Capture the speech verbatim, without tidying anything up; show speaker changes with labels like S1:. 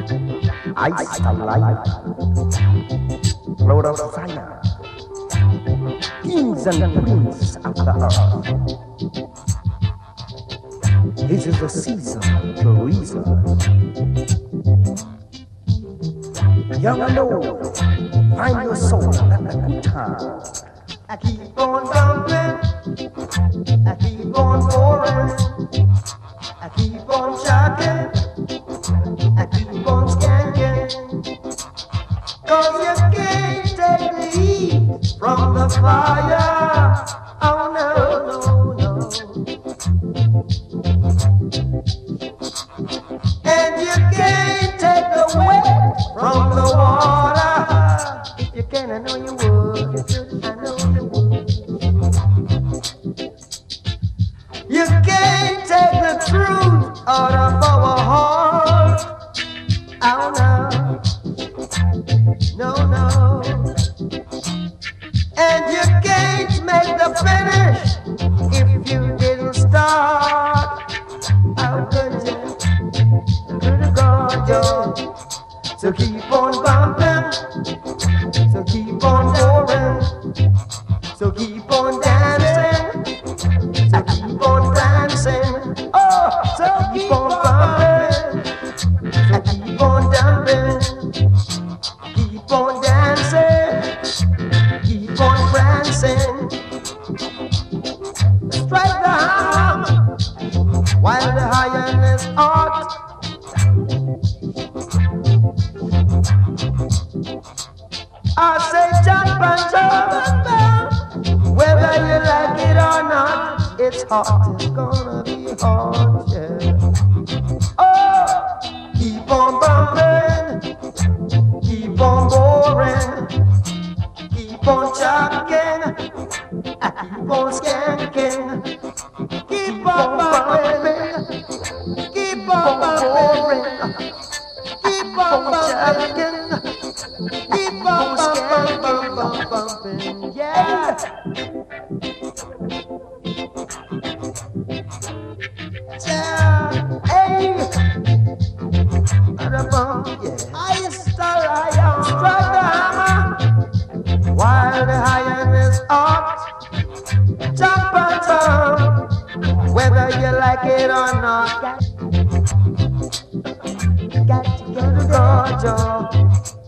S1: Ice alive, Lord of Zion, kings and queens of the earth. This is the season to reason. Young and old, find your soul at the good time.
S2: I keep on bumping, I keep on pouring, I keep on shocking, I keep on skanking. Cause you can't take the heat from the fire. Oh no, no, no. And you can't take the wet from the water. If you can, I know you would. If you, I know you would. You can't take the truth out of our heart. Oh no, no, no. And you can't make the finish if you didn't start. How could you? Could have gone, Joe. So keep on bumping, so keep on pouring, so keep on dancing, so keep on dancing. Oh, so keep on bumping, so keep on dumping, keep on dancing, keep on prancing. Strike the hammer while the iron is hot. I say jump and jump, whether you like it or not, it's hot, it's gonna be hot, yeah. Oh, keep on bumping, keep on boring, keep on chucking, keep on skanking, keep on bumping, keep on boring, keep on chucking. Keep on bumping, bumping, bumping, yeah. Yeah, hey, the bump, yeah. I start, I strike the hammer while the iron is hot. Jump and jump, whether you like it or not. Got to get a go, Joe.